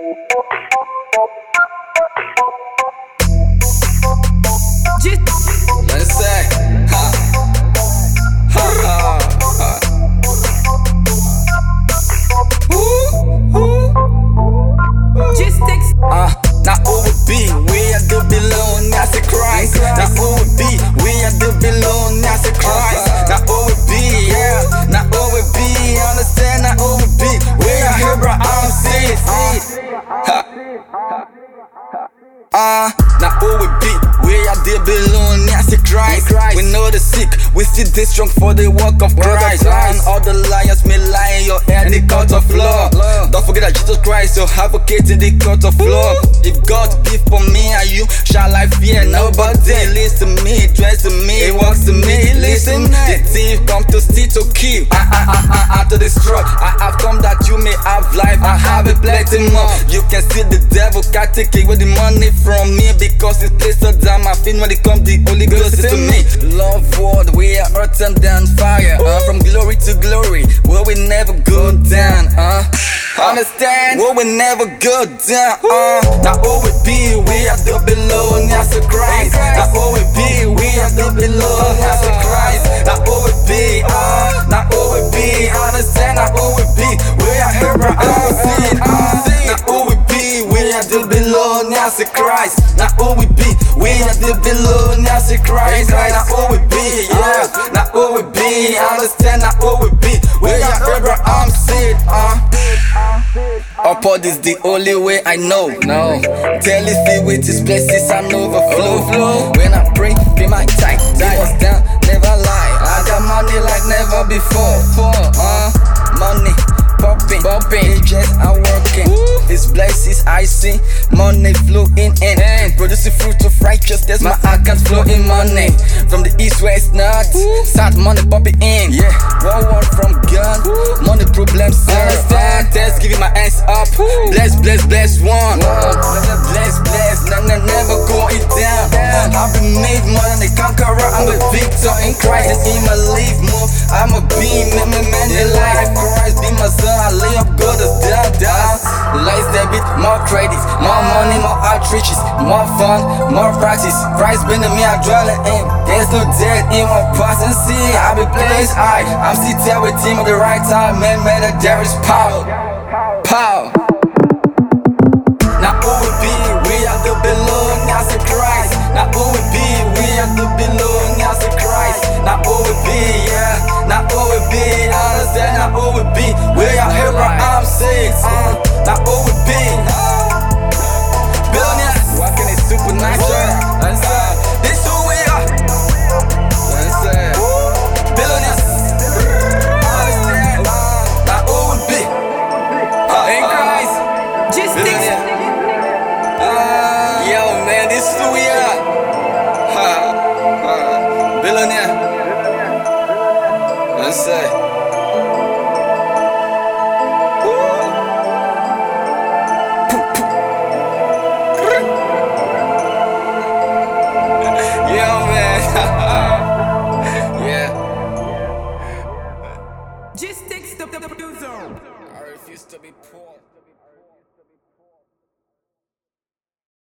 Let's say, ha, ha, ha, ha. Now who would be? We are the below, now say Christ. Now who would be? We are the below, now say Christ. Now who would be? Yeah. Now who would be? Understand? Now who would be? We are here, bro. I'm seed. Now who would be? We are the below, now say Christ. We know the sick, we see this strong for the work of Christ. And all the liars may lie in your head, the court of law. Don't forget that Jesus Christ, your advocate in the court of law. If God be for me and you, shall I fear nobody? He lives to me, dwells to me, he walks to me, he lives to me. The thief come to steal, to kill, to destroy. I have come that you may have life, I have a plenty more. You can see the devil can't take away the money from me, because it's placed so down my feet when it comes the Holy Ghost is to me. Love world, we are earth and down fire, from glory to glory, where we never go down, understand? Where we never go down, Now who we be? We are the below, now say Christ. Now who we be? We are the below, now say Christ. Now who we be? Now who we be? Understand? Now who we be? We are here, bro, I'm seeing. Now who we be? We are the below, now say Christ. Now who we be? We are the below, now say Christ. Now who we be? Yeah. Now who we be? Understand? Now who we be? We are here, bro, I'm seeing. Upward is the only way I know. No, tell it filled with his blessings and overflow. When I pray, pay my tithe. Was down, never lie. I got money like never before. Money popping, just are working. His blessings I see, money flowing in, producing fruit of righteousness. My account flowing money from the east, west, north, south. Money popping in. Yeah, one word from God, money problems understand. Test, giving my hands up. Bless one. Bless, never going down. I've been made more than a conqueror. I'm a victor in Christ, and in my life more. I'm a beam, man, the life Christ be my son. I lay up good as down. Lights debit, more credits, more money, more outreaches, more fun, more practice. Christ been to me, I dwell in. There's no death in my past and see. I be placed high. I'm seated with him at the right time. Man, that there is power. Now who we be? We are the below, now say Christ. Now who we be? We are the below, now say Christ. Now who we be? Yeah. Now who we be? Understand? Now who we be? We are here, bro, I'm sick. Now who we be? Billionaires, walking is supernatural. This who we are. Billionaires. Understand? Now who we be? In Christ. Billionaire. Yo, man, this is who we are. Billionaire. Let's say. Yo, man. Yeah. Just takes the zone. I refuse to be poor.